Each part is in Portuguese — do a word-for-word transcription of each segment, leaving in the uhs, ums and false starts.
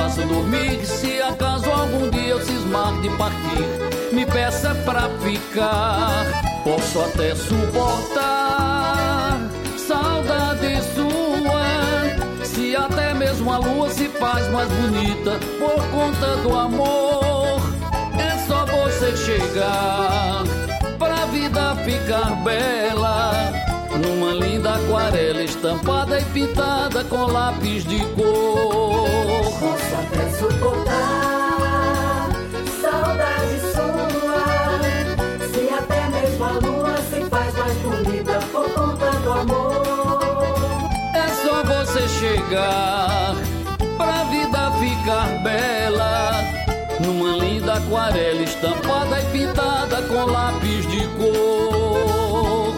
faço dormir. Se acaso algum dia eu cismar de partir, me peça pra ficar. Posso até suportar saudade sua, se até mesmo a lua se faz mais bonita por conta do amor. É só você chegar pra vida ficar bela, numa linda aquarela estampada e pintada com lápis de cor. Posso até suportar saudade sua, se até mesmo a lua se faz mais bonita por conta do amor. É só você chegar pra vida ficar bela, numa linda aquarela estampada e pintada com lápis de cor.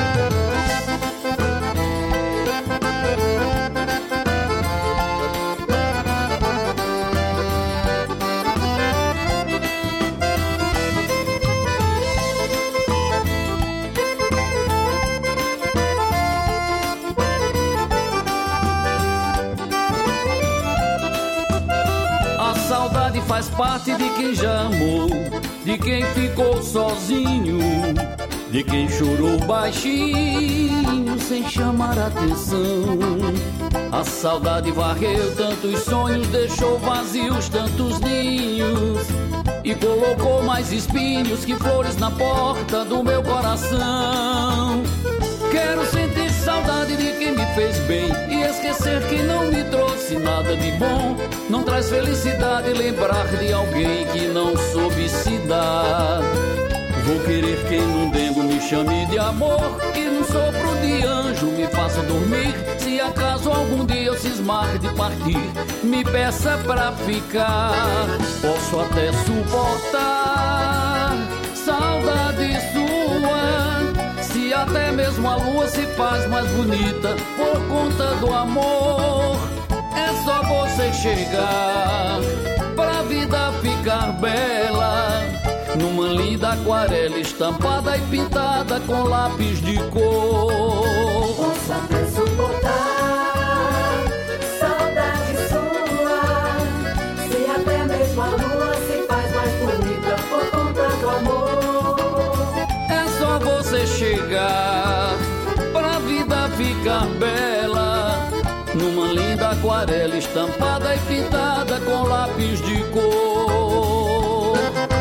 Saudade faz parte de quem já amou, de quem ficou sozinho, de quem chorou baixinho sem chamar atenção. A saudade varreu tantos sonhos, deixou vazios tantos ninhos e colocou mais espinhos que flores na porta do meu coração. Quero sentir saudade de quem me fez bem e esquecer que não me trouxe nada de bom. Não traz felicidade lembrar de alguém que não soube se dar. Vou querer quem num dengo me chame de amor e num sopro de anjo me faça dormir. Se acaso algum dia eu cismar de partir, me peça pra ficar. Posso até suportar saudade sua, se até mesmo a lua se faz mais bonita por conta do amor. É só você chegar pra vida ficar bela, numa linda aquarela estampada e pintada com lápis de cor. Posso até suportar saudade sua, se até mesmo a lua se faz mais bonita por conta do amor. É só você chegar pra vida ficar bela, numa linda aquarela estampada e pintada com lápis de cor.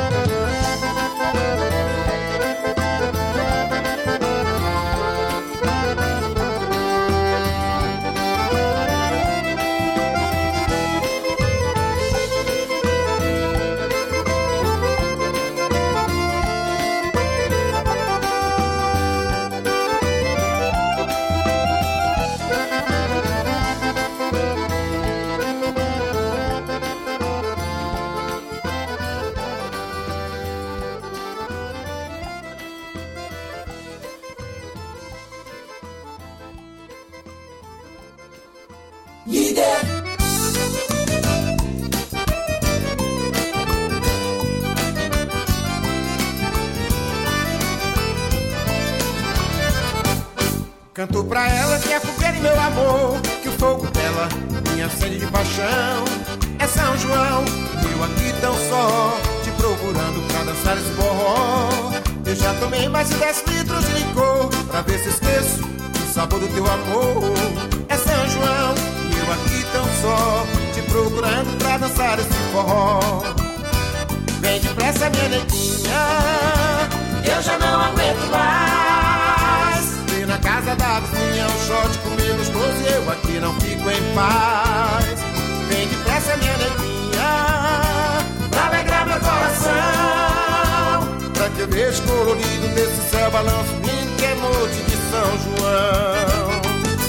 Canto pra ela que é fogueira em meu amor, que o fogo dela me acende de paixão. É São João, eu aqui tão só, te procurando pra dançar esse forró. Eu já tomei mais de dez litros de licor, pra ver se esqueço o sabor do teu amor. É São João, eu aqui tão só, te procurando pra dançar esse forró. Vem depressa minha neguinha, eu já não aguento mais. Na casa da vizinha, um shot comigo gostoso e eu aqui não fico em paz. Vem depressa minha neguinha, pra alegrar meu coração, pra que eu veja colorido desse céu balanço lindo que é noite de São João.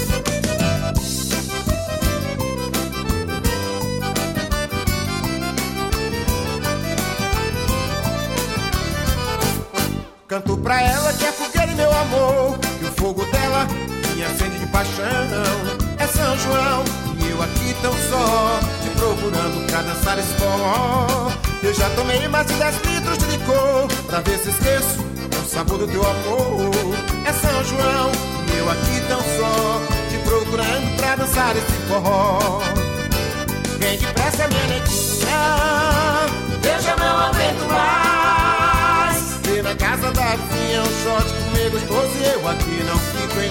Canto pra ela que é fogueira e meu amor, que o fogo dela me acende de paixão. É São João e eu aqui tão só, te procurando pra dançar esse forró. Eu já tomei mais de dez litros de licor, pra ver se esqueço o sabor do teu amor. É São João e eu aqui tão só, te procurando pra dançar esse forró. Vem depressa minha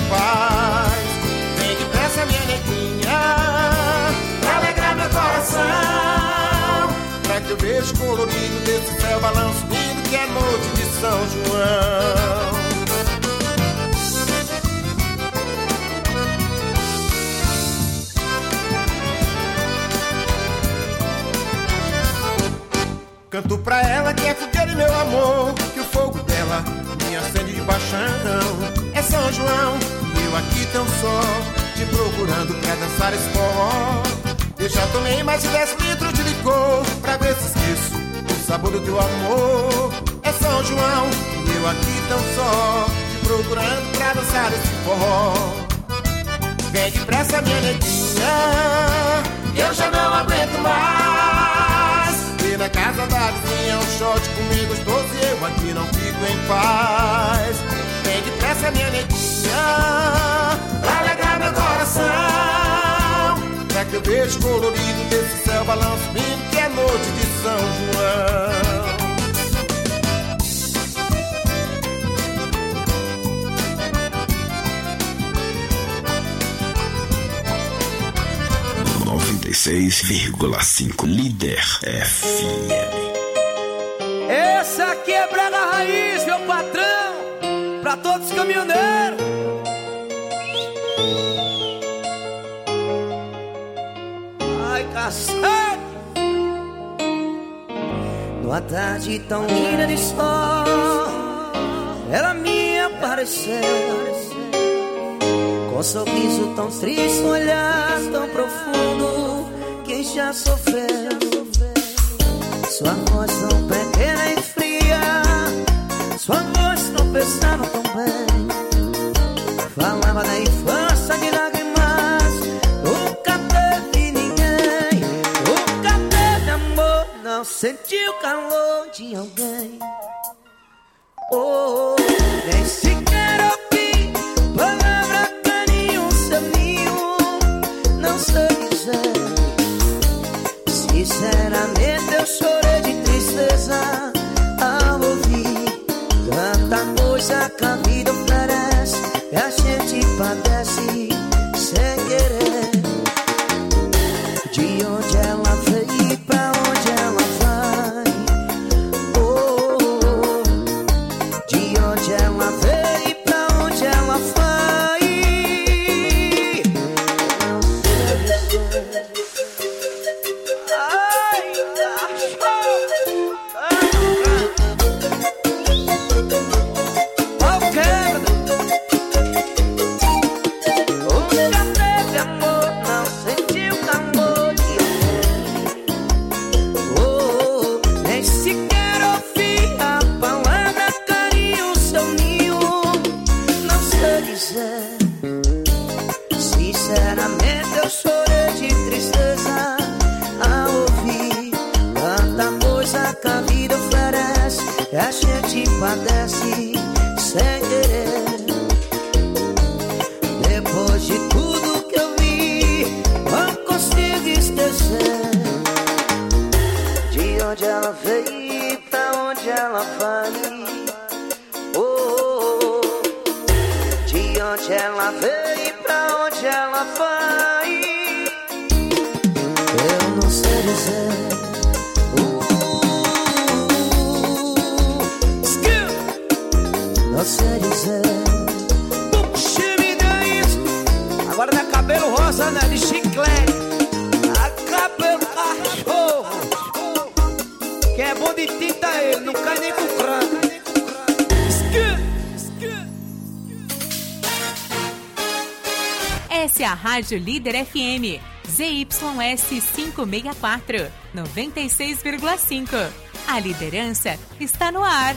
paz. Vem depressa, minha neguinha, pra alegrar meu coração, pra que eu veja o colorido desse céu balanço lindo que é noite de São João. Canto pra ela que é fogueira e meu amor, que o fogo dela me acende de paixão. É São João e eu aqui tão só, te procurando pra dançar esse forró. Eu já tomei mais de dez litros de licor, pra ver se esqueço o sabor do teu amor. É São João e eu aqui tão só, te procurando pra dançar esse forró. Vem depressa, minha neguinha, eu já não aguento mais. E na casa da vizinha um shot comigo gostoso e eu aqui não fico em paz. Vem depressa, minha neguinha, pra alegrar meu coração, pra que eu veja o colorido desse céu balanço lindo que é noite de São João. noventa e seis vírgula cinco Líder F M. Essa aqui é Brega Raiz, meu patrão, pra todos os caminhoneiros. Ai, cacete! Numa tarde tão linda de sol, ela me apareceu, com um sorriso tão triste, um olhar tão profundo, quem já sofreu. Sua voz tão pequena e fria, sua voz não pensava tão bem. Falava da infância de lágrimas, nunca teve ninguém. Nunca teve amor, não sentiu o calor de alguém. Oh, nem sequer ouvi palavra, carinho, seu ninho, não sei dizer. Sinceramente eu chorei de tristeza ao ouvir tanta coisa que a vida oferece e a gente padece sem querer. De onde ela veio e pra onde ela vai? Oh, de onde ela veio e pra onde ela vai? Não sei dizer. Sinceramente eu chorei de tristeza ao ouvir tanta coisa que a vida oferece e a gente padece sem querer. Depois de tudo que eu vi, não consigo esquecer de onde ela veio e pra onde ela vai. Oh, de onde ela veio e pra onde ela vai, eu não sei dizer. Uh, não sei dizer. Puxa, me dá isso. Agora não é cabelo rosa, né? De chiclete. A cabelo cachorro. Quem é bom de tinta ele, não cai nem com crânio. Essa é a Rádio Líder F M, Z Y S quinhentos e sessenta e quatro, noventa e seis vírgula cinco. A liderança está no ar.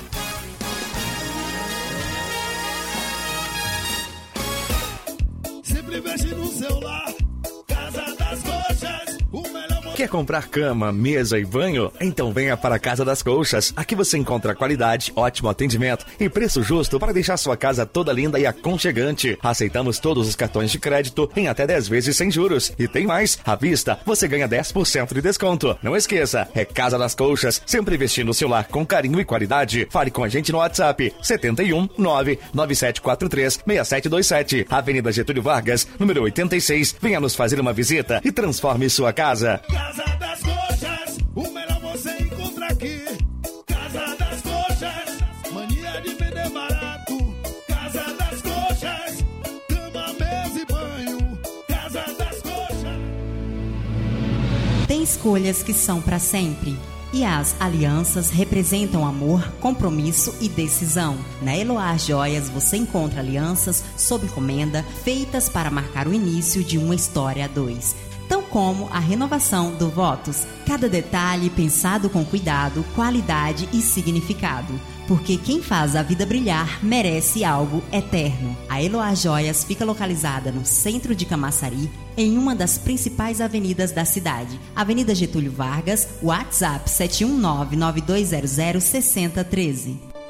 Sempre investe no celular, Casa das Coxas, o melhor Quer comprar cama, mesa e banho? Então venha para a Casa das Colchas. Aqui você encontra qualidade, ótimo atendimento e preço justo para deixar sua casa toda linda e aconchegante. Aceitamos todos os cartões de crédito em até dez vezes sem juros. E tem mais, à vista você ganha dez por cento de desconto. Não esqueça, é Casa das Colchas, sempre vestindo o seu lar com carinho e qualidade. Fale com a gente no WhatsApp sete um nove nove sete quatro três seis sete dois sete, Avenida Getúlio Vargas, número oitenta e seis. Venha nos fazer uma visita e transforme sua casa. Casa das Coxas, o melhor você encontra aqui. Casa das Coxas, mania de vender barato. Casa das Coxas, cama, mesa e banho. Casa das Coxas. Tem escolhas que são para sempre. E as alianças representam amor, compromisso e decisão. Na Eloá Joias você encontra alianças sob encomenda feitas para marcar o início de uma história a dois. Tão como a renovação do Votos. Cada detalhe pensado com cuidado, qualidade e significado. Porque quem faz a vida brilhar merece algo eterno. A Eloá Joias fica localizada no centro de Camaçari, em uma das principais avenidas da cidade. Avenida Getúlio Vargas, WhatsApp sete um nove nove dois zero zero seis zero um três.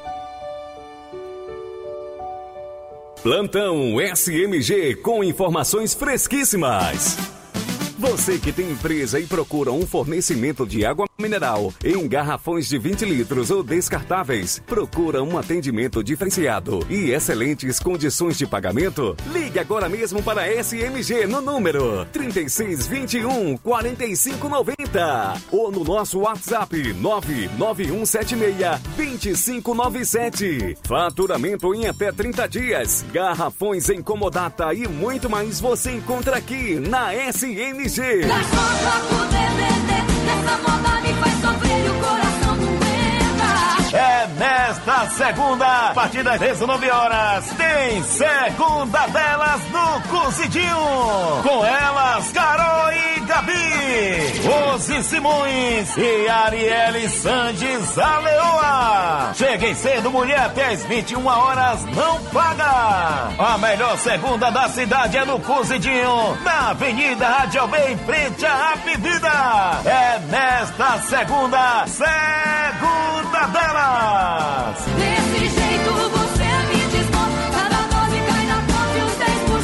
Plantão S M G com informações fresquíssimas. Você que tem empresa e procura um fornecimento de água mineral em garrafões de vinte litros ou descartáveis, procura um atendimento diferenciado e excelentes condições de pagamento? Ligue agora mesmo para a S M G no número trinta e seis, vinte e um, quarenta e cinco, noventa ou no nosso WhatsApp nove nove um sete seis, dois cinco nove sete. Faturamento em até trinta dias, garrafões em comodata e muito mais você encontra aqui na S M G. Nós só poder vender, nessa moda me faz sofrer e o coração doenta. É nesta segunda, a partir das dezenove horas, tem Segunda Delas no Cozidinho. Com elas, Carol e Gabi, Rose Simões e Arielle Sandes a Leoa. Cheguem cedo, mulher, até as vinte e uma horas, não paga. A melhor segunda da cidade é no Cozidinho, na Avenida Radial B, em frente à Apivida. É nesta segunda, Segunda Delas. Desse jeito você me desmonta, cada nove cai na conta e os dez por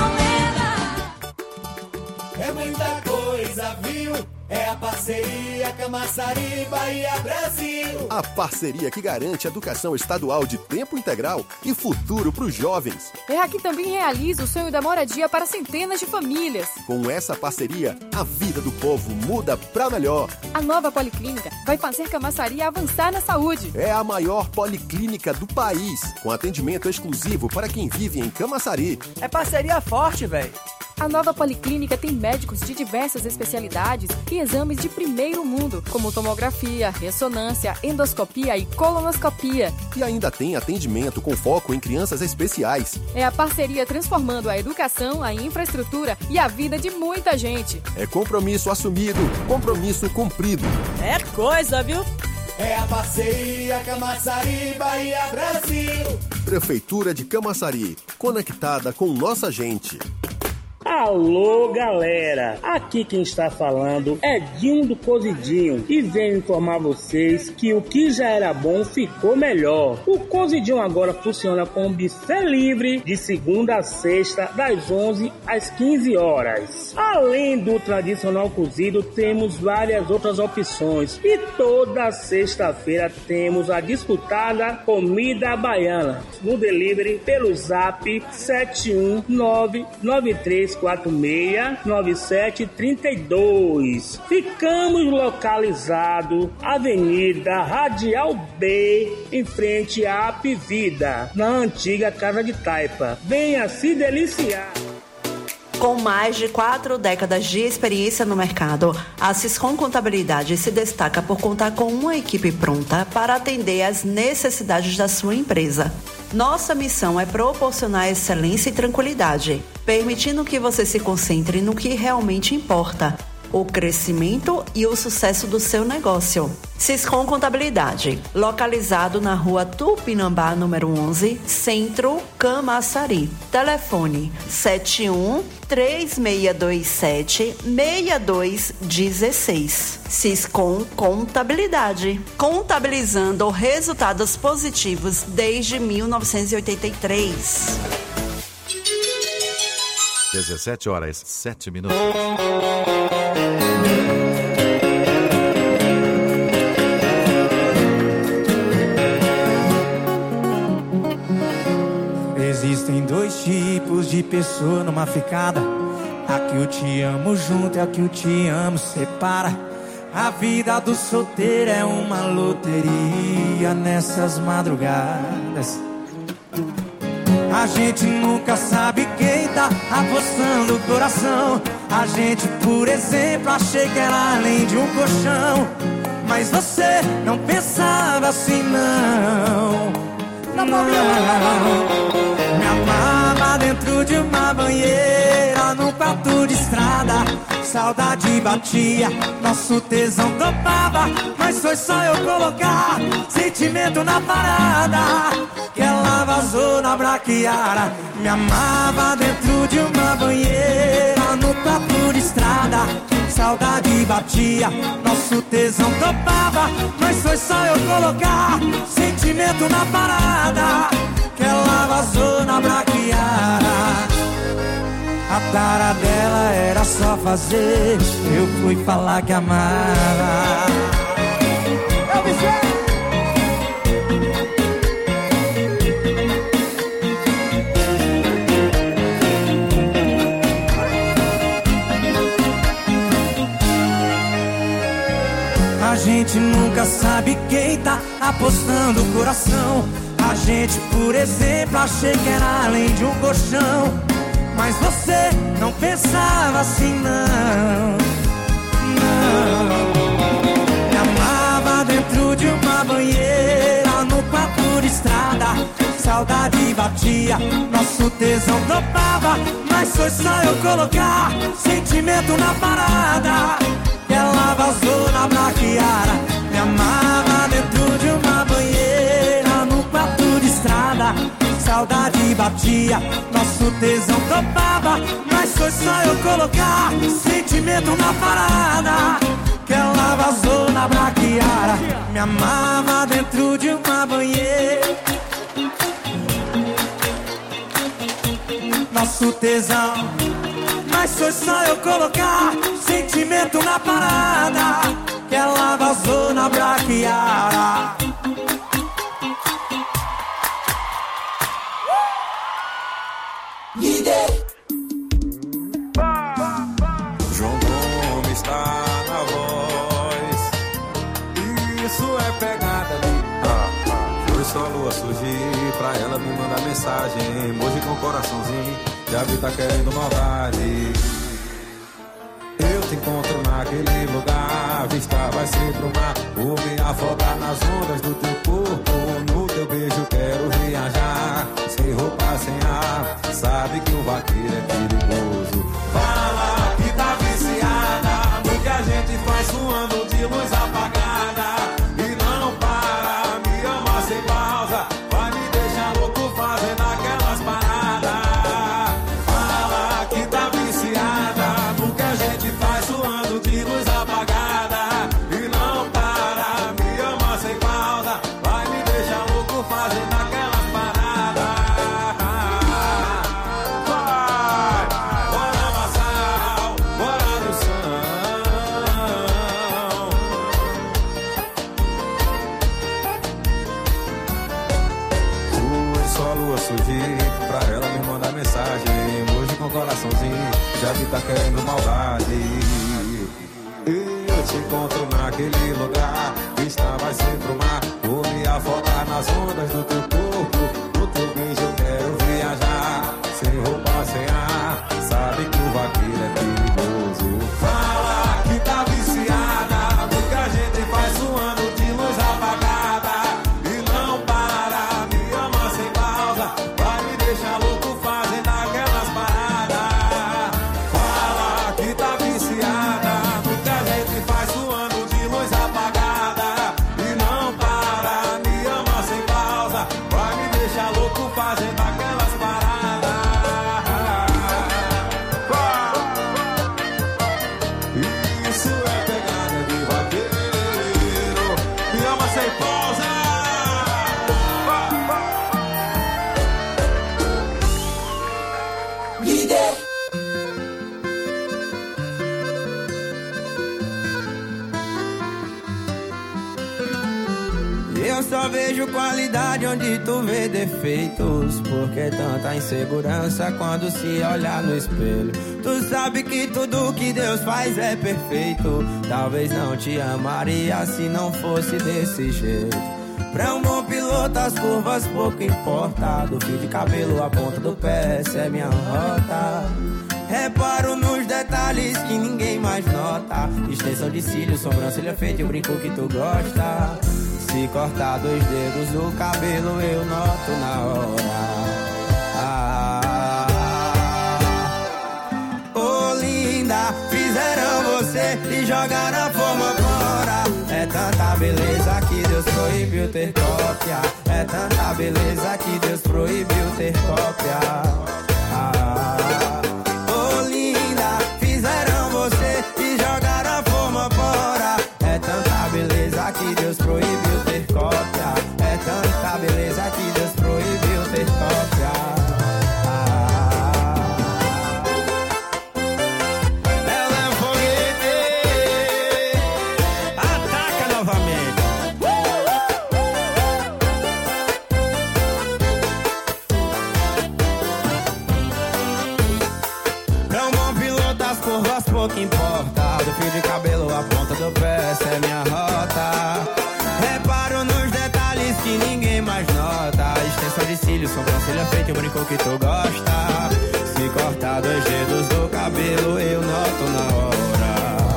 cento aumenta. É muita coisa, viu? É a parceria Camaçari, Bahia, Brasil. A parceria que garante educação estadual de tempo integral e futuro para os jovens. É a que também realiza o sonho da moradia para centenas de famílias. Com essa parceria, a vida do povo muda para melhor. A nova Policlínica vai fazer Camaçari avançar na saúde. É a maior policlínica do país, com atendimento exclusivo para quem vive em Camaçari. É parceria forte, velho. A nova Policlínica tem médicos de diversas especialidades e exames de primeiro mundo, como tomografia, ressonância, endoscopia e colonoscopia. E ainda tem atendimento com foco em crianças especiais. É a parceria transformando a educação, a infraestrutura e a vida de muita gente. É compromisso assumido, compromisso cumprido. É coisa, viu? É a parceria Camaçari, Bahia, Brasil. Prefeitura de Camaçari, conectada com nossa gente. Alô, galera! Aqui quem está falando é Dinho do Cozidinho e venho informar vocês que o que já era bom ficou melhor. O Cozidinho agora funciona com buffet livre de segunda a sexta, das onze às quinze horas. Além do tradicional cozido, temos várias outras opções e toda sexta-feira temos a disputada comida baiana no delivery pelo zap sete um nove nove três quatro seis nove sete três dois. Ficamos localizados Avenida Radial B, em frente à Apivida, na antiga Casa de Taipa. Venha se deliciar. Com mais de quatro décadas de experiência no mercado, a Siscom Contabilidade se destaca por contar com uma equipe pronta para atender às necessidades da sua empresa. Nossa missão é proporcionar excelência e tranquilidade, permitindo que você se concentre no que realmente importa. o crescimento e o sucesso do seu negócio. Siscom Contabilidade, localizado na rua Tupinambá, número onze, Centro, Camaçari. Telefone sete um, três seis dois sete, seis dois um seis. Siscom Contabilidade, contabilizando resultados positivos desde mil novecentos e oitenta e três. dezessete horas, sete minutos. Existem dois tipos de pessoa numa ficada. A que eu te amo junto e a que eu te amo separa. A vida do solteiro é uma loteria nessas madrugadas. A gente nunca sabe quem tá apostando o coração. A gente, por exemplo, achei que era além de um colchão. Mas você não pensava assim, não. Não, não. Me amava dentro de uma banheira, num quarto de estrada. Saudade batia, nosso tesão topava. Mas foi só eu colocar sentimento na parada que ela vazou na braquiara. Me amava dentro de uma banheira, no quarto de estrada. Saudade batia, nosso tesão topava. Mas foi só eu colocar sentimento na parada que ela vazou na braquiara. A tara dela era só fazer, eu fui falar que amava. Eu me sei. A gente nunca sabe quem tá apostando o coração. A gente, por exemplo, achei que era além de um colchão. Mas você não pensava assim, não. Não. Me amava dentro de uma banheira, no quarto de estrada. Saudade batia, nosso tesão topava. Mas foi só eu colocar sentimento na parada que ela vazou na braquiara. Me amava dentro de uma banheira, no quarto de estrada. Saudade batia, nosso tesão topava. Mas foi só eu colocar sentimento na parada que ela vazou na braquiara. Me amava dentro de uma banheira, nosso tesão. Mas foi só eu colocar sentimento na parada que ela vazou na braquiara. João Gomes está na voz. Isso é pegada ali. Foi só a lua surgir pra ela me mandar mensagem. Emoji com coraçãozinho, já vi tá querendo maldade. Eu te encontro naquele lugar, a vista vai ser pro mar. Vou me afogar nas ondas do teu corpo, no teu beijo quero viajar. Sem roupa, sem ar, sabe que o vaqueiro é perigoso. Fala que tá viciada no que a gente faz suando de luz apagada. E não para, me ama sem pausa, vai me deixar louco fazendo aquelas paradas. Fala que tá viciada no que a gente faz suando de luz apagada. E não para, me ama sem pausa, vai me deixar louco fazendo aquelas paradas. Vai, bora Massal, bora no Foi só a lua surgir pra ela me mandar mensagem. Emoji com coraçãozinho, já vi tá querendo maldade. Eu te encontro naquele lugar, vista vai ser pro mar. Vou me afogar nas ondas do teu corpo, no teu beijo eu quero viajar. Sem roupa, sem ar, sabe que o vaqueiro é perigoso. Fala que tá viciada no que a gente faz suando de luz apagada. E não para, me ama sem pausa, vai me deixar louco fazendo aquelas paradas. Fala que tá viciada Raposa! Líder. Eu só vejo qualidade onde tu vê defeitos. Porque tanta insegurança quando se olhar no espelho. Tu sabe que tudo que Deus faz é perfeito. Talvez não te amaria se não fosse desse jeito. Pra um bom piloto as curvas pouco importa. Do fio de cabelo à ponta do pé, essa é minha rota. Reparo nos detalhes que ninguém mais nota. Extensão de cílios, sobrancelha feita e o brinco que tu gosta. Se cortar dois dedos do cabelo eu noto na hora. Ah, oh linda, fizeram você e jogaram a forma fora. É tanta beleza que Deus proibiu ter cópia. É tanta beleza que Deus proibiu ter cópia. Ah, oh linda, fizeram você e jogaram a forma fora. É tanta beleza que Deus proibiu ter cópia. É tanta beleza que Deus proibiu ter cópia. Ah, ela é um foguete. Ataca novamente. É um bom piloto, as curvas pouco importa. Do fio de cabelo à ponta do pé, essa é minha rota. Reparo nos detalhes que ninguém mais nota. Extensão de cílios, sobrancelha feita e o brinco que tu gosta. Se cortar dois dedos do cabelo eu noto na hora.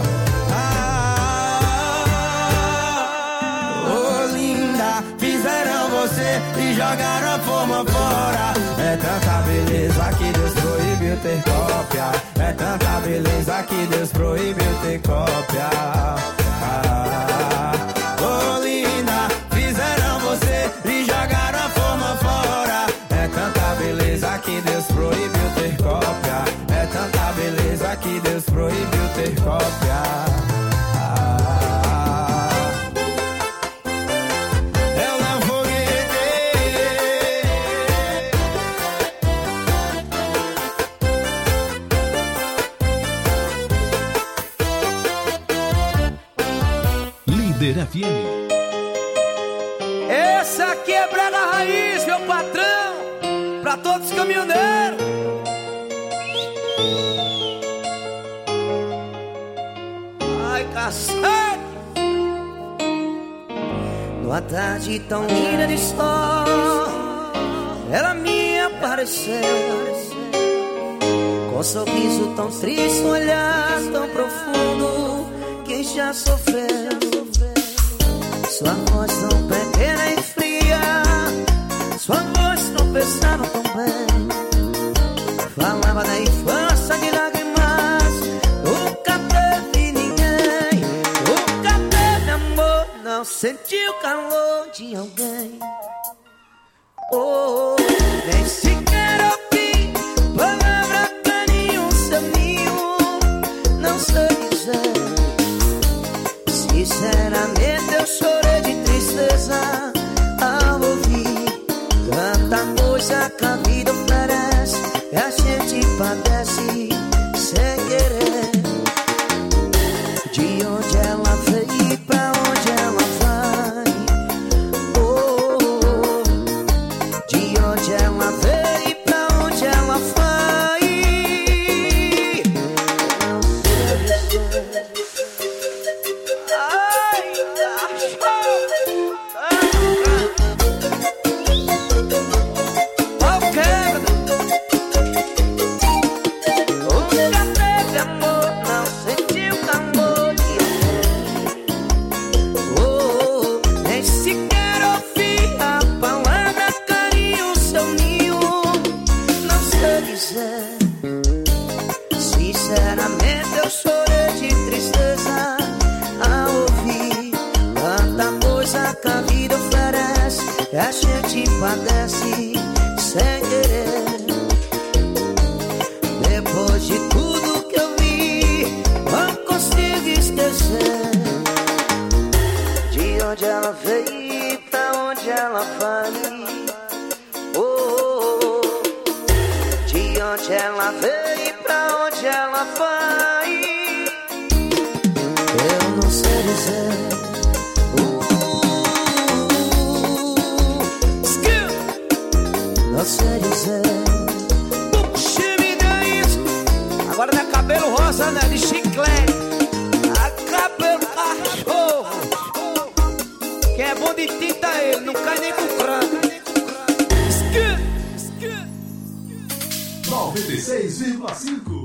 Ah, oh linda, fizeram você e jogaram a forma fora. É tanta beleza que Deus proibiu ter cópia. É tanta beleza que Deus proibiu ter cópia. Ah, oh linda, fizeram você e jogaram a forma fora. É tanta beleza que Deus proibiu ter cópia. É tanta beleza que Deus proibiu ter cópia. Ah, ela é um foguete. Líder F M. Essa aqui é Brega Raiz, meu patrão, pra todos os caminhoneiros. Ai, cacete. Numa tarde tão linda de sol, ela me apareceu, com um sorriso tão triste, um olhar tão profundo. Quem já sofreu, sua voz tão pequena e fria, sua voz tão pesada tão bem. Falava da infância de lágrimas, nunca teve ninguém. Nunca teve amor, não sentiu o calor de alguém. Oh, nem sequer ouvi palavra, carinho, seu ninho. Não sei dizer, sinceramente eu chorei de tristeza ao ouvir tanta coisa que a vida oferece e a gente padece sem querer. De onde ela veio e pra onde ela vai? Oh, de onde ela veio e pra onde ela vai? Não sei dizer. Sinceramente eu chorei de tristeza ao ouvir tanta coisa que a vida oferece e a gente padece sem querer. Depois de tudo que eu vi, não consigo esquecer de onde ela veio onde ela vai? Oh, oh, oh. De onde ela veio e pra onde ela vai? Eu não sei dizer. Não sei dizer. Puxa, me dá isso. Agora não é cabelo rosa, né? De chiclete. A cabelo cachorro. Quem é bom de tinta é ele, não cai nem com crânio. noventa e seis vírgula cinco.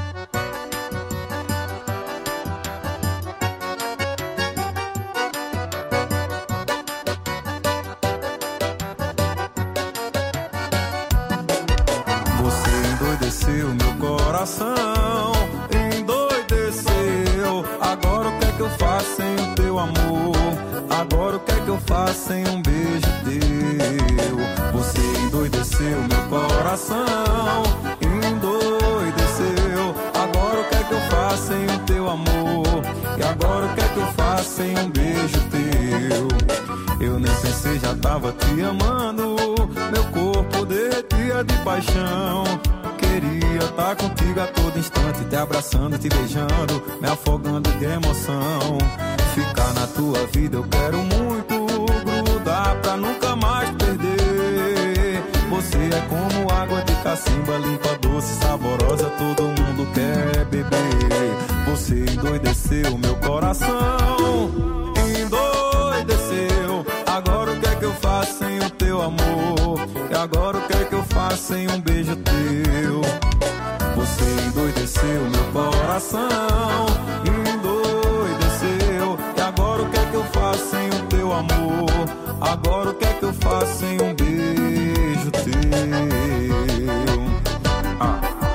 Endoideceu meu coração, endoideceu. Agora o que é que eu faço sem o teu amor? Agora o que é que eu faço sem um beijo teu? Você endoideceu meu coração, endoideceu. Agora o que é que eu faço sem o teu amor? E agora o que é que eu faço sem um beijo teu? Eu nem pensei, já tava te amando. Meu corpo derretia de paixão. Queria estar contigo a todo instante, te abraçando, te beijando, me afogando de emoção. Ficar na tua vida eu quero muito, grudar pra nunca mais perder. Você é como água de cacimba, limpa, doce, saborosa, todo mundo quer beber. Você endoideceu meu coração, endoideceu. Agora o que é que eu faço sem o teu amor? E agora o que é que eu faço sem um beijo teu? Você endoideceu meu coração, endoideceu. E agora o que é que eu faço sem o teu amor? Agora o que é que eu faço sem um beijo teu? Ah.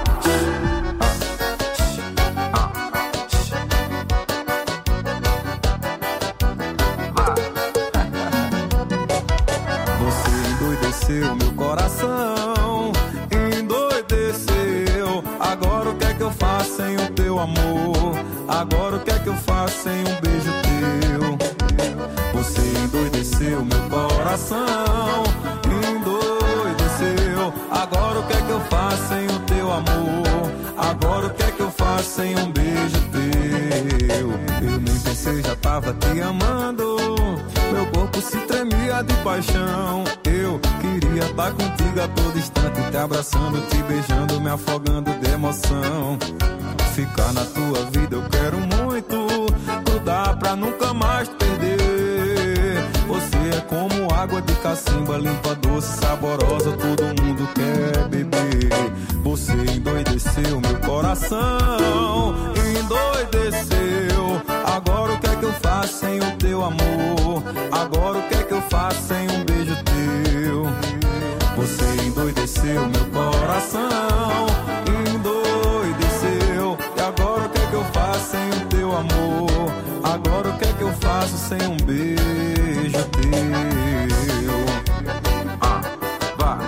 Meu coração endoideceu. Agora o que é que eu faço sem o teu amor? Agora o que é que eu faço sem um beijo teu? Você endoideceu meu coração, endoideceu. Agora o que é que eu faço sem o teu amor? Agora o que é que eu faço sem um beijo teu? Eu nem pensei, já tava te amando. Meu corpo se tremia de paixão. Eu queria estar contigo a todo instante, te abraçando, te beijando, me afogando de emoção. Ficar na tua vida eu quero muito, grudar pra nunca mais perder. Você é como água de cacimba, limpa, doce, saborosa, todo mundo quer beber. Você endoideceu meu coração, endoideceu. Agora o que é que eu faço sem o teu amor? Agora o que é que eu faço sem um beijo teu? Você endoideceu meu coração, endoideceu. E agora o que é que eu faço sem o teu amor? Agora o que é que eu faço sem um beijo teu? Ah, vai.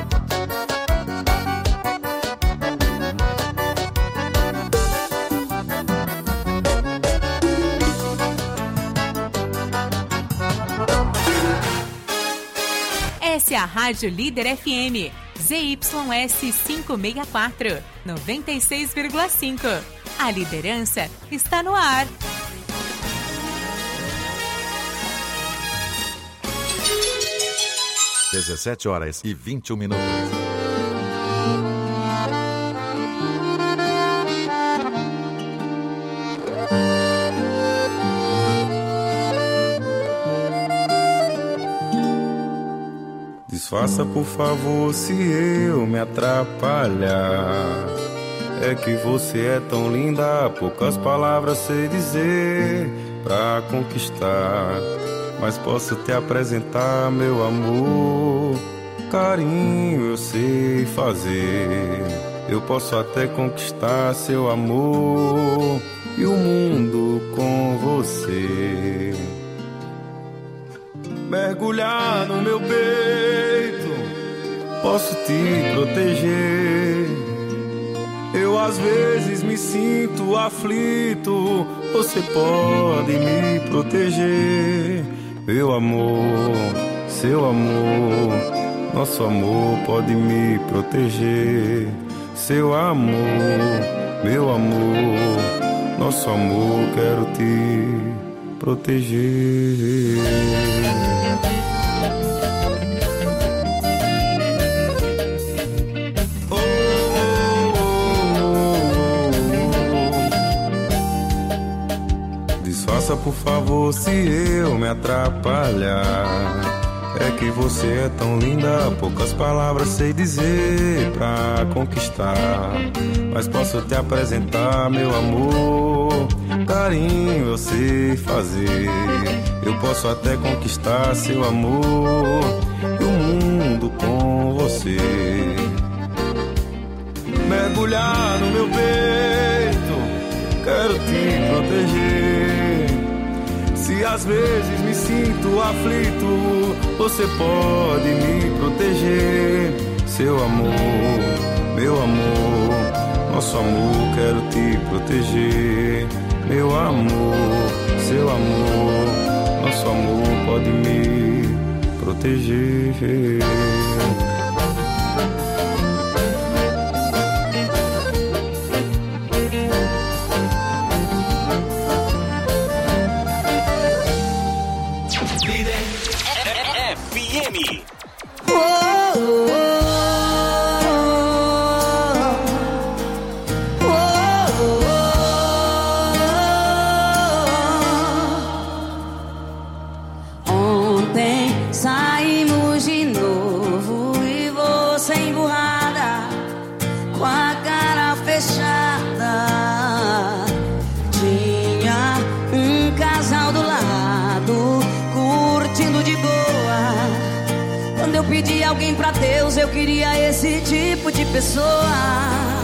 Essa é a Rádio Líder F M, Z Y S quinhentos e sessenta e quatro, noventa e seis vírgula cinco. A liderança está no ar. dezessete horas e vinte e um minutos. Disfarça, por favor, se eu me atrapalhar. É que você é tão linda, poucas palavras sei dizer pra conquistar. Mas posso te apresentar, meu amor. Carinho eu sei fazer. Eu posso até conquistar seu amor e o mundo com você. Mergulhar no meu peito, posso te proteger. Eu às vezes me sinto aflito, você pode me proteger. Meu amor, seu amor, nosso amor pode me proteger. Seu amor, meu amor, nosso amor quero te proteger. Disfarça, por favor, se eu me atrapalhar. É que você é tão linda, poucas palavras sei dizer pra conquistar. Mas posso te apresentar, meu amor, carinho eu sei fazer. Eu posso até conquistar seu amor e o mundo com você. Mergulhar no meu peito, quero te proteger. Se às vezes me sinto aflito, você pode me proteger. Seu amor, meu amor, nosso amor quero te proteger. Meu amor, seu amor, nosso amor pode me proteger. Ontem saímos de novo e você emburrada, com a cara fechada. Tinha um casal do lado, curtindo de boa. Quando eu pedi alguém pra Deus, eu queria esse tipo de pessoa.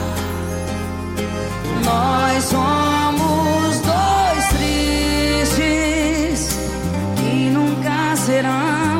Nós somos dois tristes que nunca serão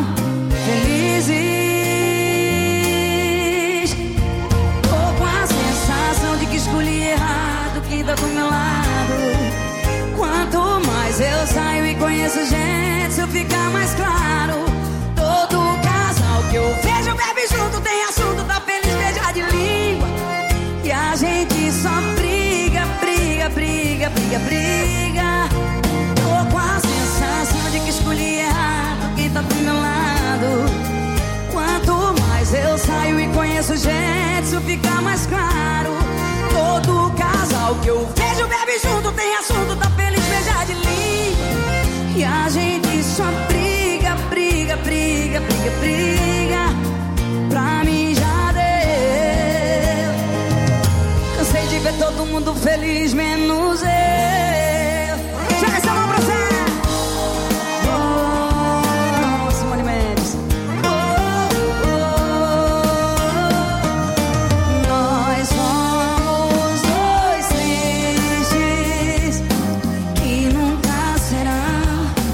felizes. Tô com a sensação de que escolhi errado quem tá do meu lado. Quanto mais eu saio e conheço gente, isso fica mais claro. Todo casal que eu vejo bebe junto, tem assunto, tá feliz, beija de língua. E a gente só briga, briga, briga, briga, briga. Tô com a sensação de que escolhi errado quem tá do meu lado. Quanto mais eu saio e conheço gente, isso fica mais claro. Todo casal que eu vejo bebe junto, tem assunto, tá feliz, beija de língua. E a gente só briga, briga, briga, briga, briga. Pra mim já deu. Cansei de ver todo mundo feliz, menos eu. Joga essa mão pra você. Oh, Simone Mendes. Oh, oh, oh. Nós somos dois tristes que nunca serão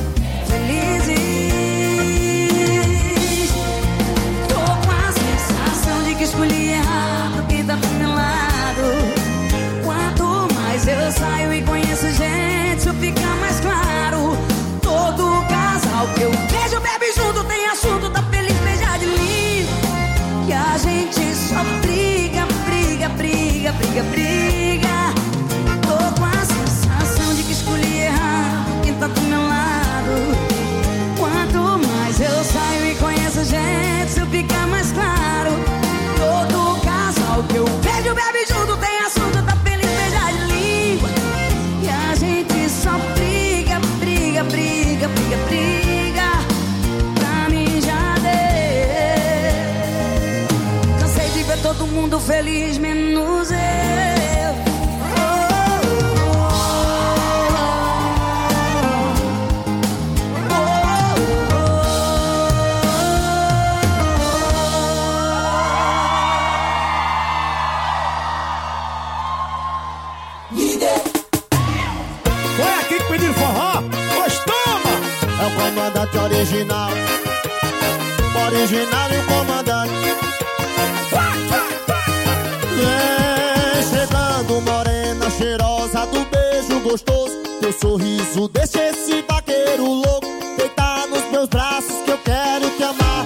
felizes. Tô com a sensação de que escolhi errado quem tá do meu lado. Quanto mais eu saio e conheço gente, isso fica mais claro. Todo casal que eu vejo bebe junto, tem assunto, tá feliz, beija de língua. E a gente só briga, briga, briga, briga, briga. Tô com a sensação de que escolhi errado quem tá do meu lado. Quanto mais eu saio e conheço gente, isso fica mais claro. Todo casal que eu vejo bebe junto, tem assunto, tá feliz, beija de língua. E a gente só briga, briga, briga, briga, briga. Pra mim já deu. Cansei de ver todo mundo feliz, menos eu. Foi aqui que pediram forró? Pois toma! É o comandante original. Original e o comandante. Vem chegando morena cheirosa do beijo gostoso. Teu sorriso deixa esse vaqueiro louco. Deitar nos meus braços que eu quero te amar.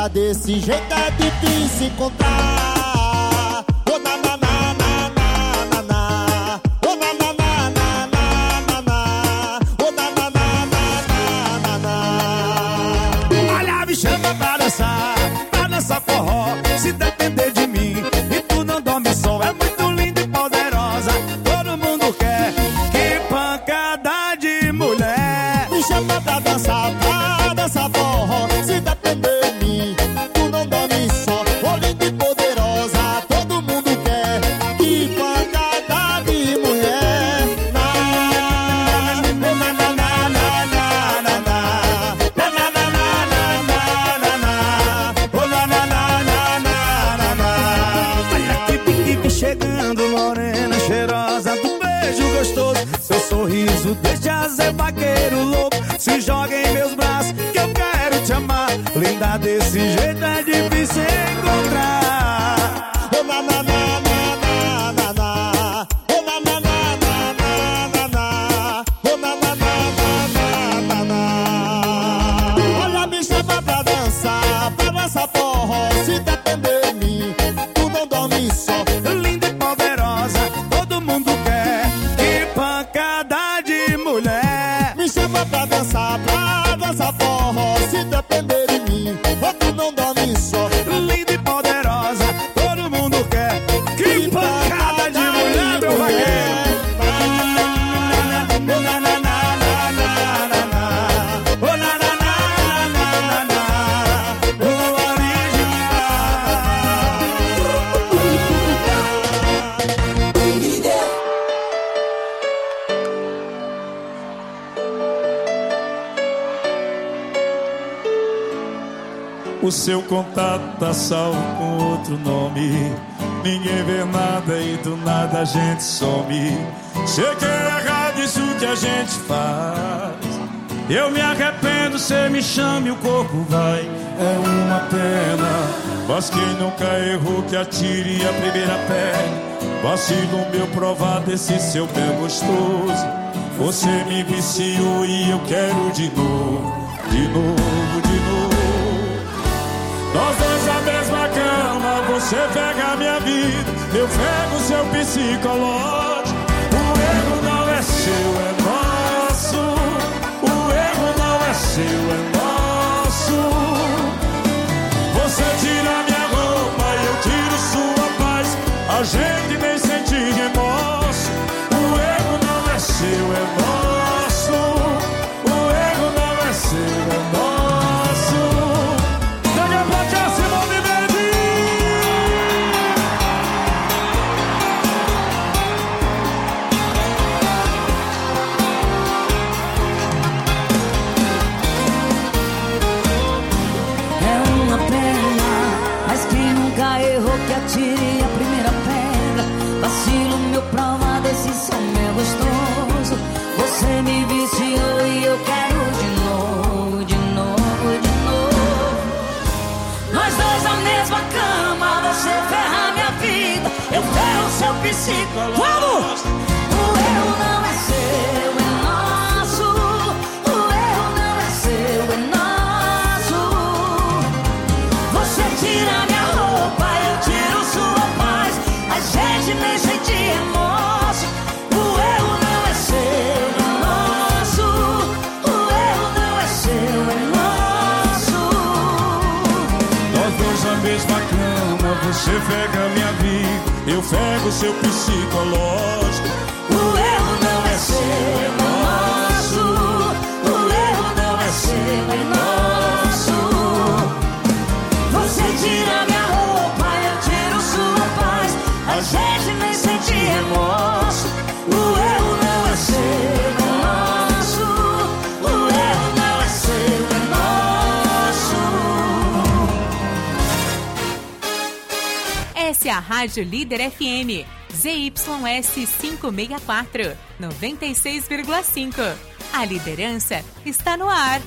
linda desse jeito é difícil encontrar. Oh, na, na, na, na, na, na, na. Oh, na, na, na, na, na, na, na. Oh, na, na, na, na, na, na. Olha, me chama pra dançar, pra dançar forró. Se depender de mim e tu não dorme só, é muito linda e poderosa. Todo mundo quer, que pancada de mulher. Me chama pra dançar, pra dançar forró. Se depender de mim, tu não dorme só. Oh, linda e poderosa, todo mundo quer. Que pancada de mulher. Na, na, na, na, na, na, na, na, na. Na, na, na, na, na, na, na. Oh, na, na, na, na, na, na, na. Olha que pique chegando, morena cheirosa, do beijo gostoso. Seu sorriso deixa ser vaqueiro louco. Se joga em meus braços que eu quero te amar. Linda desse jeito é difícil encontrar. Oh, na, na, na, na, na, na. Oh, na, na, na, na, na, na. Oh, na, na, na, na, na, na. Olha, me chama pra dançar, pra dançar forró. Se depender de mim, tu não dorme só. Linda e poderosa, todo mundo quer. Que pancada de mulher. Me chama pra dançar, pra dançar forró. Se depender de mim, tu não dorme só. Linda e poderosa, todo mundo quer. Que pancada de mulher, meu vaqueiro. Oh, na, na, na, na, na, na, na. Oh, na, na, na, na, na, na. Oh, O seu contato tá salvo com outro nome. Ninguém vê nada e do nada a gente some. Sei que é errado isso que a gente faz. Eu me arrependo, cê me chama e o corpo vai. É uma pena, mas quem nunca errou que atire a primeira pedra. Vacilo meu provar desse seu pé gostoso. Você me viciou e eu quero de novo, de novo, de novo. Nós dois na mesma cama, você pega a minha vida, eu pego o seu psicológico. O erro não é seu, é nosso. O erro não é seu, é nosso. Você tira minha roupa e eu tiro sua paz. A gente nem sente remorso. O erro não é seu, é nosso. O erro não é seu, é nosso. Atire a primeira pedra. Vacilo meu prova desse som meu gostoso. Você me viciou e eu quero de novo, de novo, de novo. Nós dois na mesma cama, você ferra minha vida, eu ferro seu psicológico. Vamos! O erro não é seu, é nosso. O erro não é seu, é nosso. Você tira minha roupa, eu tiro sua paz. A gente nem sente remorso. O erro não é seu, é nosso. O erro não é seu, é nosso. Nós dois na mesma cama, você pega minha vida, eu pego seu psicológico. O erro não é seu, é nosso. O erro não é seu, é nosso. Você tira minha roupa, eu tiro sua paz. A gente nem sente remorso. O erro não é seu, é nosso. O erro não é seu, é nosso. Essa é a Rádio Líder F M, Z Y S quinhentos e sessenta e quatro, noventa e seis vírgula cinco. A liderança está no ar.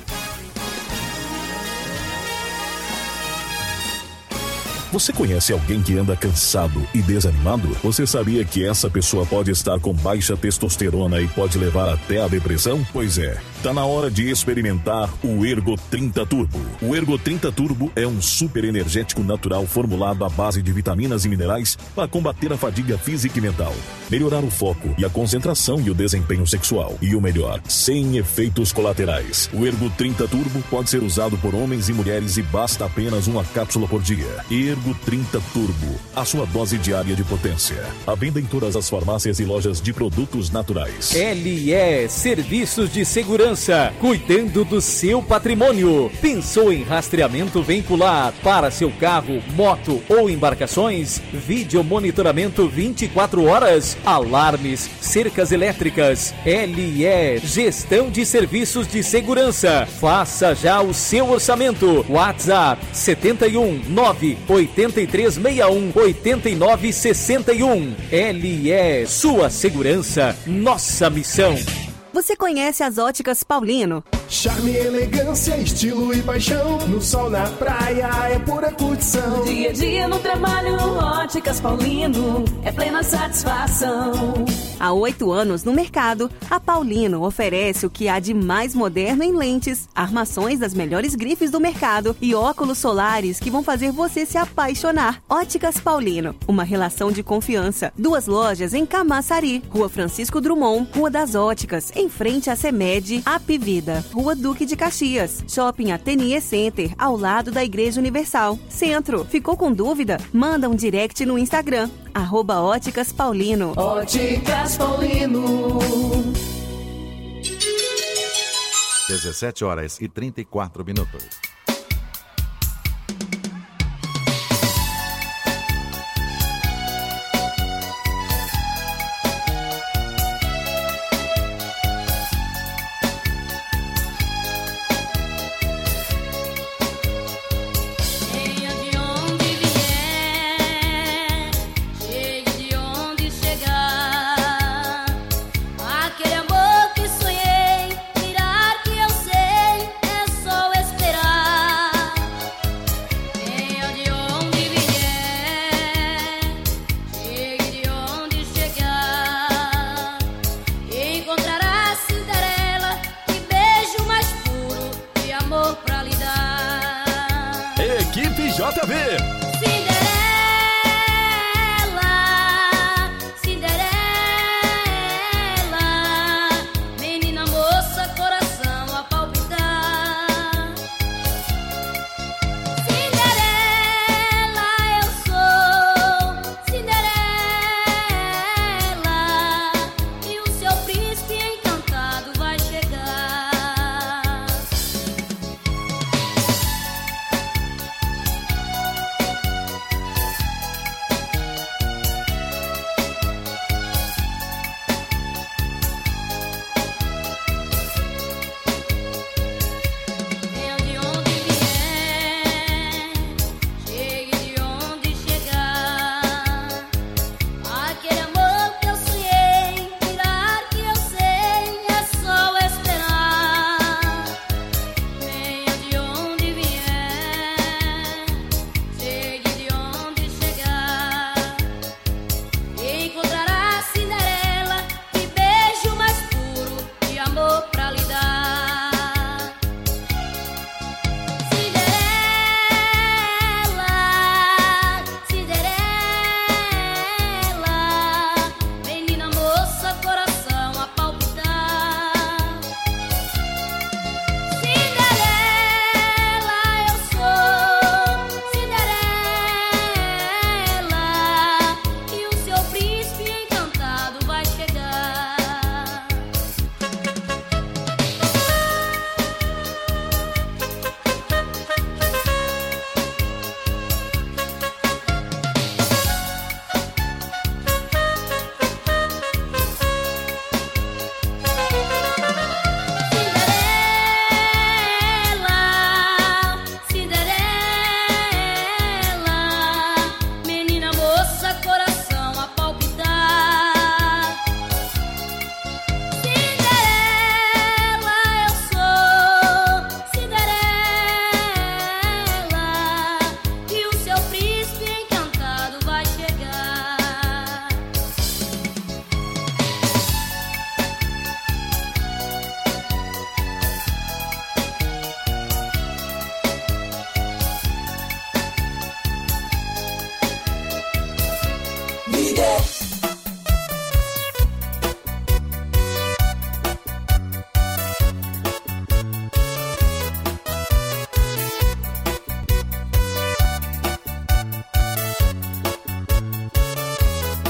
Você conhece alguém que anda cansado e desanimado? Você sabia que essa pessoa pode estar com baixa testosterona e pode levar até a depressão? Pois é, Tá na hora de experimentar o Ergo trinta Turbo. O Ergo trinta Turbo é um super energético natural formulado à base de vitaminas e minerais para combater a fadiga física e mental, melhorar o foco e a concentração e o desempenho sexual. E o melhor, sem efeitos colaterais. O Ergo trinta Turbo pode ser usado por homens e mulheres e basta apenas uma cápsula por dia. Ergo trinta Turbo, a sua dose diária de potência. À venda em todas as farmácias e lojas de produtos naturais. L E Serviços de Segurança, cuidando do seu patrimônio. Pensou em rastreamento veicular para seu carro, moto ou embarcações? Vídeo monitoramento vinte e quatro horas, alarmes, cercas elétricas. L E Gestão de Serviços de Segurança. Faça já o seu orçamento. WhatsApp setenta e um, nove oitenta e três sessenta e um, oitenta e nove sessenta e um. L E, sua segurança, nossa missão. Você conhece as Óticas Paulino? Charme, elegância, estilo e paixão. No sol, na praia, é pura curtição. Dia a dia no trabalho, Óticas Paulino, é plena satisfação. Há oito anos no mercado, a Paulino oferece o que há de mais moderno em lentes, armações das melhores grifes do mercado e óculos solares que vão fazer você se apaixonar. Óticas Paulino, uma relação de confiança. Duas lojas em Camaçari, Rua Francisco Drummond, Rua das Óticas, em frente à CEMED, Apivida, Rua Duque de Caxias, Shopping Ateliê Center, ao lado da Igreja Universal. Centro, ficou com dúvida? Manda um direct no Instagram, arroba Óticas Paulino. Óticas Paulino. dezessete horas e trinta e quatro minutos. J V.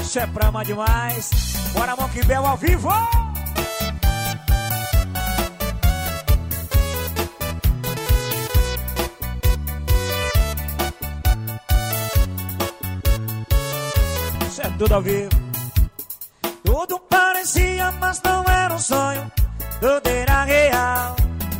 Isso é prama demais. Bora, Monkey Bell ao vivo. Isso é tudo ao vivo. Tudo parecia, mas não era um sonho. Tudo era real.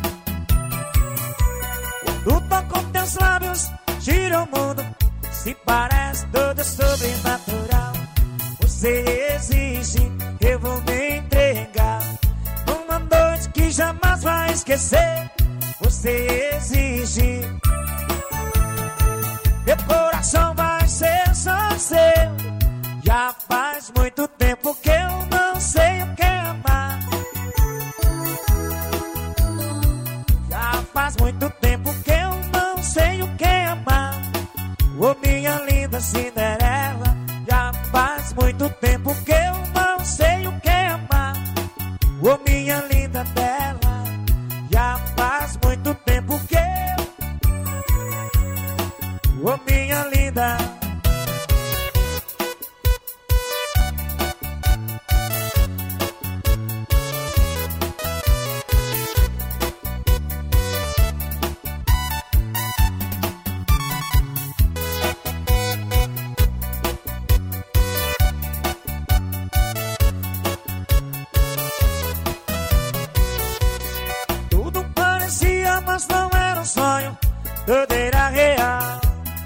Quando toco teus lábios, gira o mundo. Se parece tudo sobrenatural. Você existe, eu vou me entregar. Uma noite que jamais vai esquecer. Você existe. Meu coração vai ser só seu. Já faz muito tempo que eu não sei o que é amar. Já faz muito tempo que eu não sei o que é amar. Ô minha linda Cinderela, já faz muito tempo que eu não sei o que é amar. Ô minha linda Bela, já faz muito tempo que eu... Ô minha linda... Mas não era um sonho, tudo era real.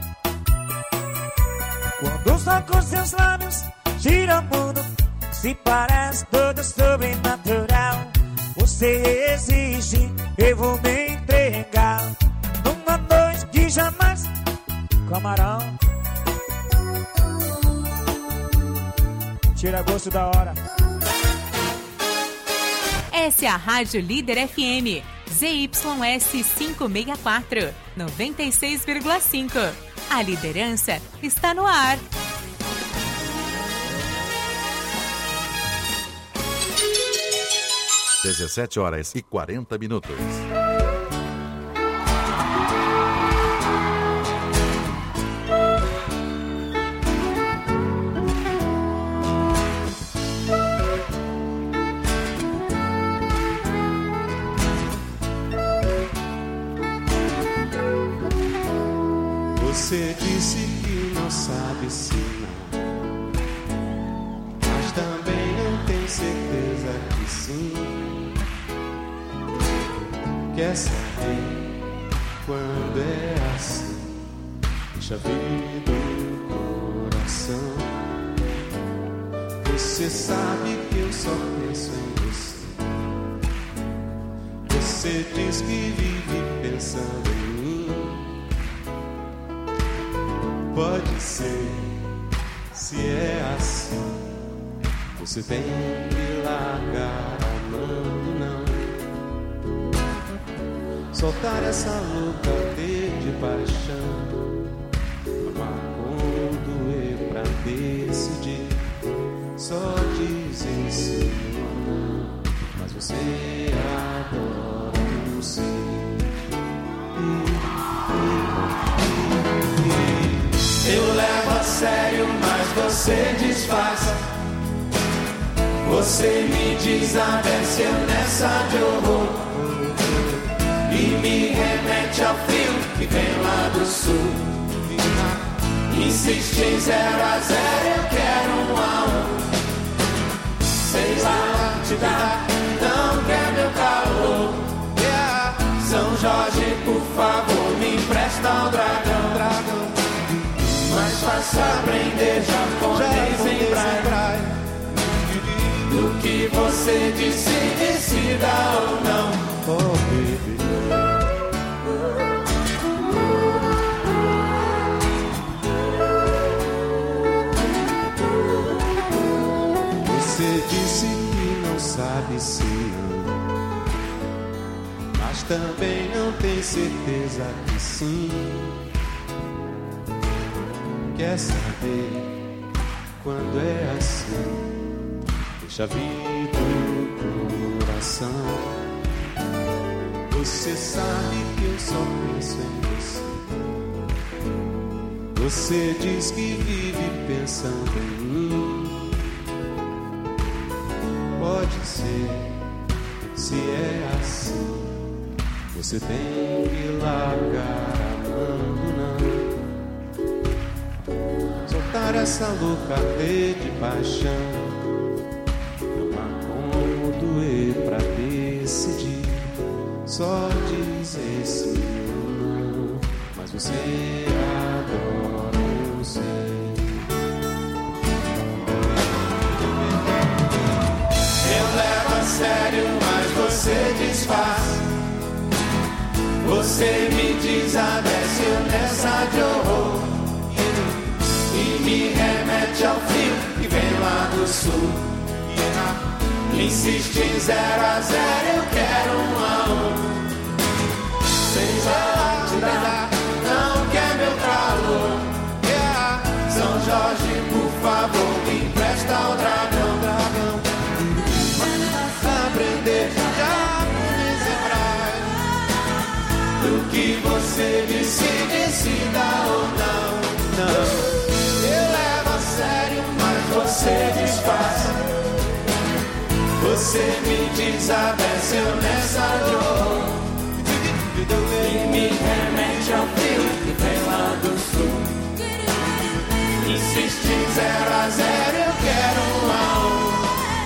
Quando toco seus lábios, gira o mundo. Se parece tudo sobrenatural. Você existe, eu vou me entregar. Numa noite que jamais... Camarão, tira gosto da hora. Essa é a Rádio Líder F M. Z Y S quinhentos e sessenta e quatro, noventa e seis vírgula cinco. A liderança está no ar. dezessete horas e quarenta minutos. Você disse que não sabe se não, mas também não tem certeza que sim. Quer saber quando é assim? Deixa vir do coração. Você sabe que eu só penso em você. Você diz que vive pensando em mim. Pode ser, se é assim, você tem que largar a mão, não. Soltar essa louca de paixão, amar com doer pra decidir. Só dizer sim ou não, mas você adora um sim. Eu levo a sério, mas você disfarça. Você me desabece nessa de horror e me remete ao frio que vem lá do sul. Insiste em zero a zero, eu quero um a um. Sei lá te dar, não quer meu calor. São Jorge, por favor, me empresta o dragão. Mas faça aprender japonês em braille. Do que você disse, decida ou não. Oh, baby. Você disse que não sabe se não, mas também não tem certeza que sim. Quer saber quando é assim? Deixa vir do coração. Você sabe que eu só penso em você. Você diz que vive pensando em mim. pode ser. Se é assim, você tem que largar amando, não. Soltar essa louca rede de paixão. Não há como doer pra decidir. Só dizer sim ou não. Mas você adora, eu sei. Eu levo a sério, mas você desfaz. Você me desabece, eu nessa de horror. E me remete ao frio que vem lá do sul. Insiste em zero a zero, eu quero um a um. Sem lá, não quer meu calor. Yeah. São Jorge, por favor, me empresta o dragão, dragão. Aprender já me lembrar do que você decide se dá ou não. Não, eu levo a sério, mas você desfaz. Você me desabece, eu nessa de horror. E me remete ao frio que vem lá do sul. Insiste em zero a zero, eu quero um a um.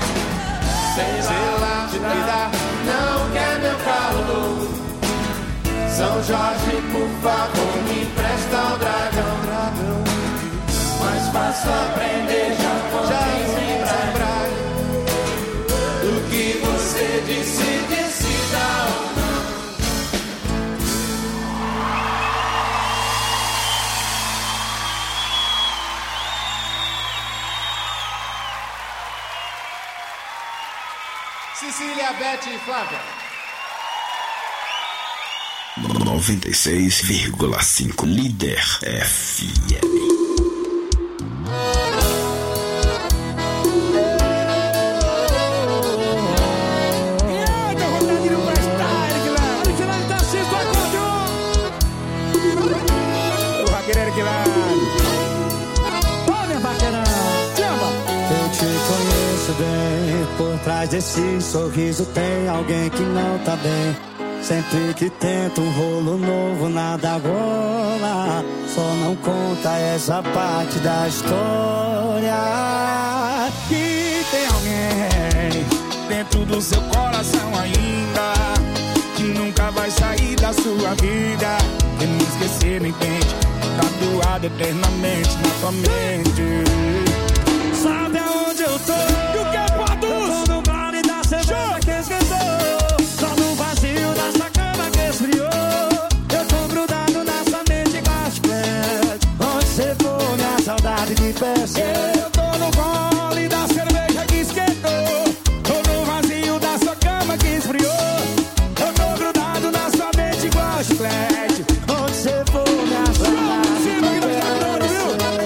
Sei lá, te dá, não quer meu calor. São Jorge, por favor, me empresta o dragão, dragão. Mais fácil aprender, já pode lembrar do que você decide se dá ou não. Cecília, Beth e Flávia. noventa e seis vírgula cinco Líder F M. Eu te conheço bem, por trás desse sorriso tem alguém que não tá bem. Sempre que tento um rolo novo, nada rola. Só não conta essa parte da história. E tem alguém dentro do seu coração ainda, que nunca vai sair da sua vida. Quem não esquecer, não entende, tatuado eternamente na sua mente. Sabe aonde eu tô? E o que é Patos? Eu tô no vale da cerveja que esquentou. Só no vazio dessa cama que esfriou. Eu tô grudado na sua mente igual chiclete. Onde você for, minha saudade me persegue. Eu tô no gole da cerveja que esquentou. Tô no vazio da sua cama que esfriou. Eu tô grudado na sua mente igual chiclete. Onde você for, minha saudade me persegue.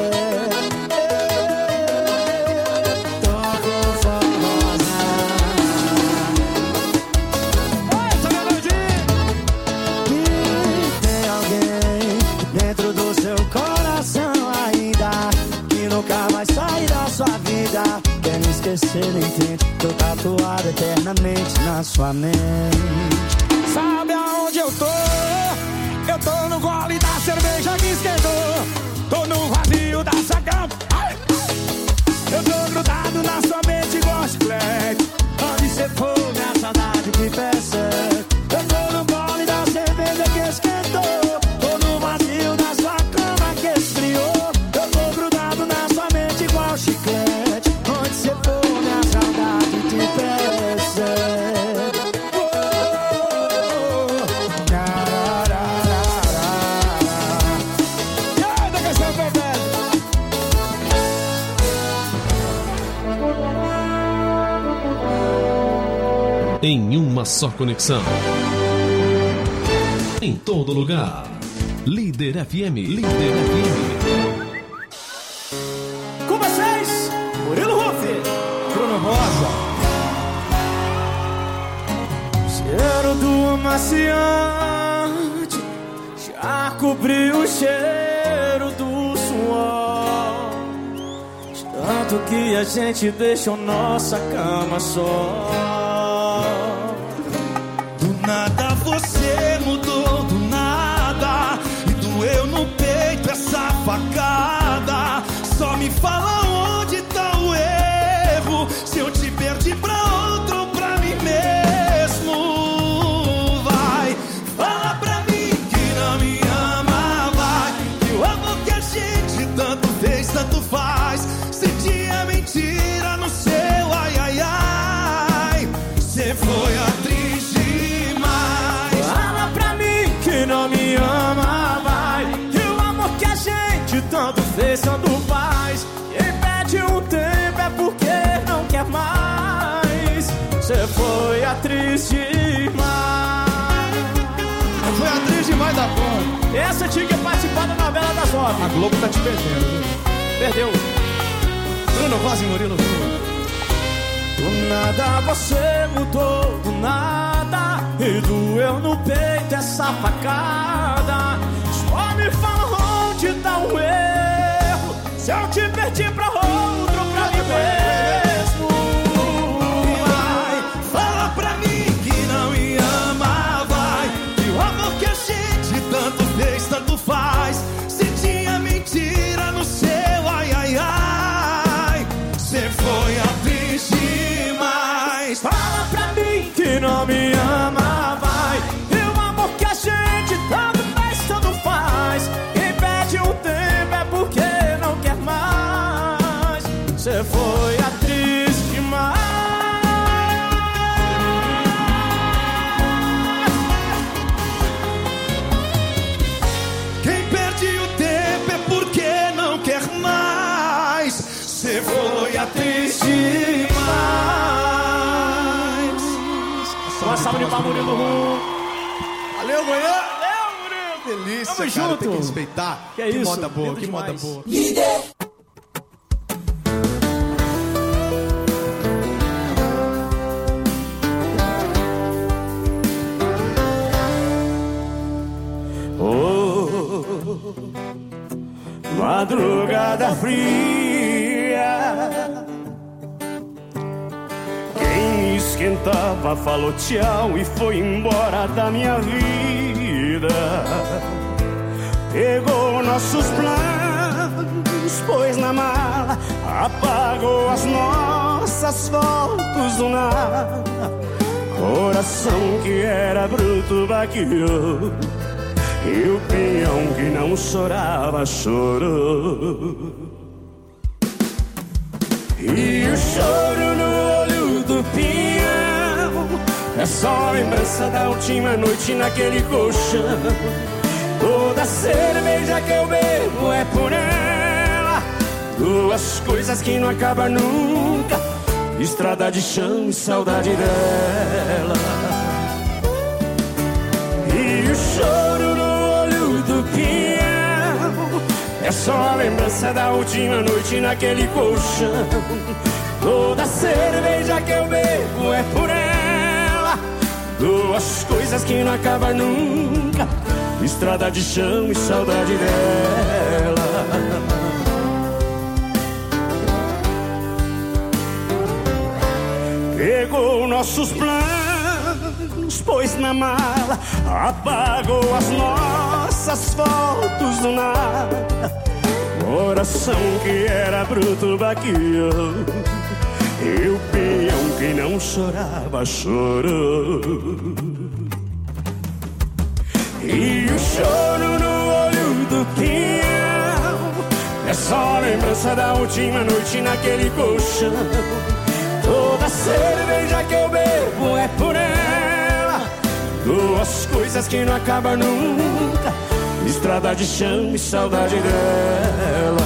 Quer me esquecer, nem tente. Tô tatuado eternamente na sua mente. Sabe aonde eu tô? Eu tô no gole da cerveja que esquentou. Tô no vazio da sua cama. Ai! Eu tô grudado na sua mente igual chiclete. Onde você for, minha saudade me persegue. Eu tô no gole da cerveja que esquentou. Tô no vazio da sua cama que esfriou. Eu tô grudado na sua mente igual chiclete. Onde você for, minha saudade te persegue. Em uma só conexão, em todo lugar. Líder F M, Líder F M. Com vocês, Murilo Rufi, Bruno Rosa. Cheiro do amaciante já cobriu o cheiro do suor. De tanto tanto que a gente deixou nossa cama só. Do nada você mudou, do nada, e doeu no peito essa facada. Só me fala onde tá o erro, se eu te perdi pra outro ou pra mim mesmo. Vai, fala pra mim que não me ama, vai, que o amor que a gente tanto fez, tanto faz. Se tinha mentira no seu ai, ai, ai, cê foi atriz demais. Fala pra mim que não me ama, vai, que o amor que a gente tanto fez, tanto faz. Quem pede um tempo é porque não quer mais. Cê foi atriz demais. Foi atriz demais da porra. Essa tinha que participar da novela das nove. A Globo tá te perdendo. Perdeu. Bruno Vaz e Murilo. Do nada você mudou, do nada, e doeu no peito essa facada. Só me fala onde tá o erro, se eu te perdi pra outro ou pra mim mesmo. Vai, fala pra mim que não me ama, vai, que o amor que a gente tanto fez, tanto faz. Se tinha mentira no seu ai, ai, ai, cê foi atriz demais. Fala pra mim que não me ama, vai, e o amor que a gente tanto fez, tanto faz. Quem pede um tempo é porque não quer mais. Cê foi atriz demais. Quem perde o tempo é porque não quer mais. Cê foi atriz demais. Uma salva de palmas, Murilo Rum. Valeu, manhã. Valeu, Murilo. Delícia, Tamo cara, junto. tem que respeitar. Que é isso, moda boa, lindo que demais. moda boa. Líder. Oh, madrugada fria, quem me esquentava falou tchau e foi embora da minha vida. Pegou nossos planos, pôs na mala, apagou as nossas fotos do nada. Coração que era bruto vaqueou, e o pinhão que não chorava chorou. E o choro no olho do pinhão é só lembrança da última noite naquele colchão. Toda cerveja que eu bebo é por ela, duas coisas que não acabam nunca, estrada de chão e saudade dela. E o choro no do pinhão é só a lembrança da última noite naquele colchão. Toda cerveja que eu bebo é por ela, duas coisas que não acabam nunca, estrada de chão e saudade dela. Pegou nossos planos, pôs na mala, apagou as nossas fotos do nada. Coração que era bruto vaqueou, e o peão que não chorava chorou. E o choro no olho do peão é só lembrança da última noite naquele colchão. Toda cerveja que eu bebo é por ela, duas coisas que não acabam nunca, estrada de chão e saudade dela.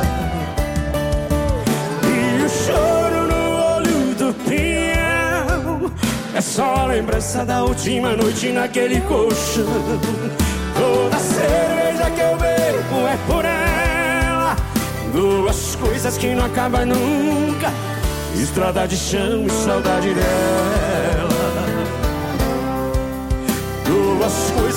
E o choro no olho do peão é só lembrança da última noite naquele colchão. Toda cerveja que eu bebo é por ela, duas coisas que não acabam nunca, estrada de chão e saudade dela. Duas coisas